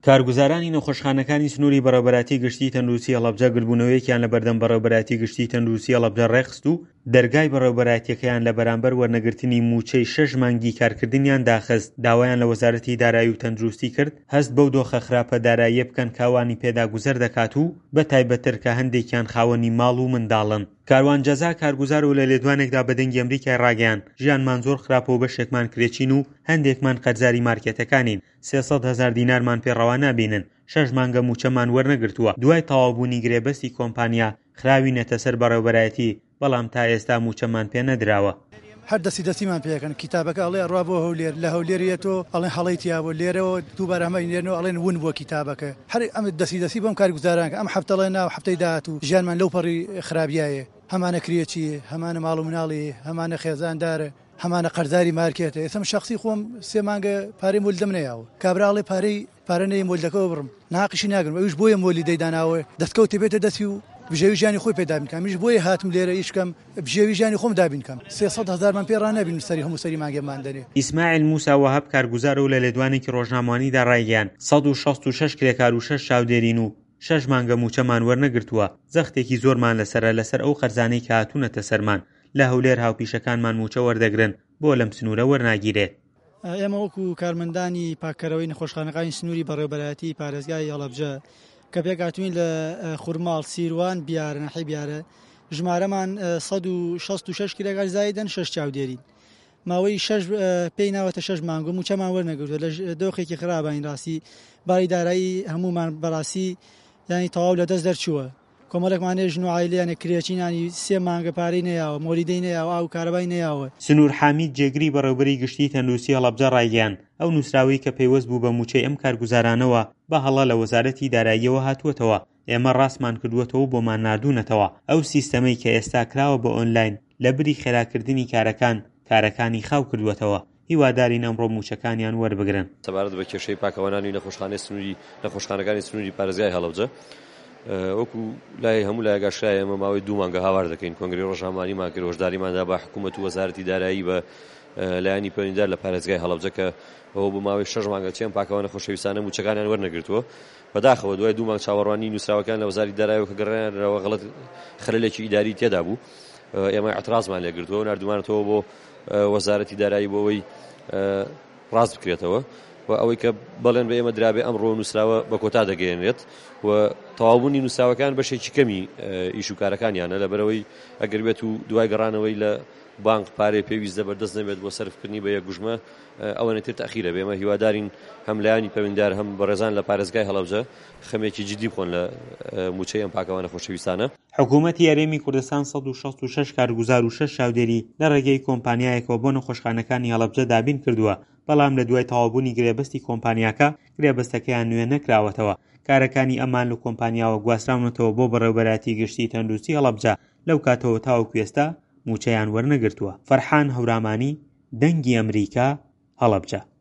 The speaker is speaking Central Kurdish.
کارگوزارانی نەخۆشخانەکانی سنووری بەڕێوەبەرەتی گشتی تەندروستی هەڵەبجە گربوونەوەیەکیان لە بەردەم بەڕێوەبەرەتی گشتی تەندروستی هەڵەبجە ڕێخست و دەرگای بەڕێوەبەرەتیەکەیان لە بەرامبەر وەرنەگرتنی موچەی 6 مانگی کارکردنیان داخست. داوایان لە وەزارەتی دارایی و تەندروستی کرد هەست بەو دۆخە خراپە داراییە بکەن کاوانی پێداگوزەر دەکات و بە تایبەتتر کە هەندێکیان خاوەنی ماڵ و منداڵن. کاروان جەزا کارگوزار و لە لێدوانێکدا بە دەنگی ئەمریکای ڕاگەیان ژیانمان زۆر خراپە و بەشێکمان کرێچین و هەندێکمان قەرزاری مارکێتەکانین. 300,000 دینارمان پێڕەوا نابینن. 6 مانگە موچەمان وەرنەگرتووە. دوای تەواوبوونی گرێبەستی کۆمپانیا خراوینەتە سەر بەڕێوەبەرەتی، بەڵام تا ئێستا موچەمان پێ نەدراوە. هەر دەستیمان پێەکەن کتابەکە ئەڵێ ڕوا بۆ هەولێر لە هەولێریەتۆ ئەڵێن هەڵەیتیا بۆ لێرەوە دووبارە ئەمە نێرنەوە ئەڵێن ون بۆ کتابەکە. هەر ئەمە دەستی بۆم کارگوزارانکە ئەم هەفتەڵێ ناو هەفتەی داهاتوو ژیانمان لەو پەڕی خراپیایە. هەمانە کرێچیە، هەمانە ماڵ و مناڵی، هەمانە خێزاندارە، هەمانە قەرزاری مارکێتە. ئێستا شخصی خۆم 3 مانگە پارەی مولدەم نەیاوە. کابراڵێ پارە نەی مولدەکەەوە بڕم ناقیشی ناگرم. ئەوش بۆیە مۆلی دەیداناوە دەستکەوتێ بێتە دەستی و بژێوی ژیانی خۆی پێدا بینکەم. میش بۆیە هاتم لێرە ئیشکەم بژێوی ژیانی خۆم دابینکەم. 300,000 من پێ ڕانەبین سەری هەموو سەری مانگەمان دەنێ. ئیسماعیل موسا وەهاب کارگوزار و لە لێدوانێکی ڕۆژنامەوانیدا ڕایگەیاند 166 کرێکار و 6 چاودێرین و 6 مانگە موچەمان وەرنەگرتووە. زەختێکی زۆرمان لەسەر ئەو قەرزانەی کە هاتوونەتە سەرمان. لە هەولێر هاوپیشەکانمان موچە وەردەگرن بۆ لەم سنوورە وەرناگیرێت. ئێمە وەکو کارمەندانی پاکەرەوەی نەخۆشخانەکانی سنووری بەڕێوەبەرەتی پارێزگای هەڵەبجە کە پێکهاتووین لە خورماڵ سیروان بیارە نەحی بیارە ژمارەمان 166 کرێکار زایدن 6 چاودێرین. ماوەی 6 پێی ناوەتە 6 مانگۆ موچەمان وەرنەگرتووە لە دۆخێکی خراپین. ڕاستی باری دارایی هەمومان بەڕاستی یانی تەواو لە دەست دەرچووە. کۆمەڵێکمانێ ژن و عایلەیانە کرێچینانی 3 مانگە پارەی نەیاوە، مۆلیدەی نەیاوە، ئاو کارەبای نەیاوە. سنوور حامید جێگری بەڕێوەبەری گشتی تەندروستی هەڵەبجە ڕایگەیاند ئەو نووسراوی کە پەیوەست بوو بە موچەی ئەم کارگوزارانەوە بە هەڵە لە وەزارەتی داراییەوە هاتووەتەوە. ئێمە ڕاستمان کردووەتەوە بۆمان نردوونەتەوە. ئەو سیستەمەی کە ئێستا کراوە بە ئۆنلاین لە بری خێراکردنی کارەکانی خاو کردووەتەوە. هیوادارین ئەمڕۆ موچەکانیان وەربگرن. سەبارەت بە کێشەی پاکەوانانی نەخۆشخانەکانی سنووری پارێزگای هەڵەبجە وەکو لای هەموو لای گاشای ئەمە ماوەی 2 مانگە هاوار دەکەین کۆنگرێ ڕۆژنامەوانیمان کرد هۆشداریماندا بە حکوومەت و وەزارەتی دارایی بە لایانی پەیوەندیدار لە پارێزگای هەڵەبجە کە ئەوە بۆ ماوەی 6 مانگە چێن پاکەوانە خۆشەویستانە موچەکانیان وەرنەگرتووە. بەداخەوە دوای 2 مانگ چاوەڕوانی نووسراوەکان لە وەزارەتی دارایی کە گەڕێنەوە غەڵەت خەلەلێکی ئیداری تێدا بوو. ئێمە اعتراضمان لێگرتووە و نردومانەتەوە بۆ وەزارەتی دارایی بۆەوەی ڕاست بکرێتەوە و ئەوەی کە بەڵێن بە ئێمە درابێ ئەمڕۆ نووسراوە بە کۆتا دەگەێنرێت و تەواوبوونی نووسراوەکان بەشێکی کەمی ئیش و کارەکانیانە لەبەرەوەی ئەگەر بێت و دوای گەڕانەوەی لە بانک پارەی پێویستە بەردەست نەبێت بۆ سەرفکردنی بە یەکگوژمە ئەوەنێتر تەخیرە بێمە هیوادارین هەم لایانی پەیوەندیدار هەم بەڕێزان لە پارێزگای هەڵەبجە خەمێکی جدی بخۆن لە موچەی ئەم پاکەوانە خۆشەویستانە. حکوومەتی یاریمی کوردستان 166 کارگوزار و 6 چاودێری لە ڕێگەی کۆمپانیایەکەوە بۆ نەخۆشخانەکانی هەڵەبجە دابین کردووە، بەڵام لە دوای تەواوبوونی گرێبەستی کۆمپانیاکە گرێبەستەکەیان نوێ نەکراوەتەوە. کارەکانی ئەمان لە کۆمپانیاوە گواستراونەتەوە بۆ بەڕێوەبەرەتی گشتی تەندروستی هەڵەبجە لەو کاتەوە تاوەکو ئێستا موچەیان وەرنەگرتووە. فەرحان هەورامانی، دەنگی ئەمریکا، هەڵەبجە.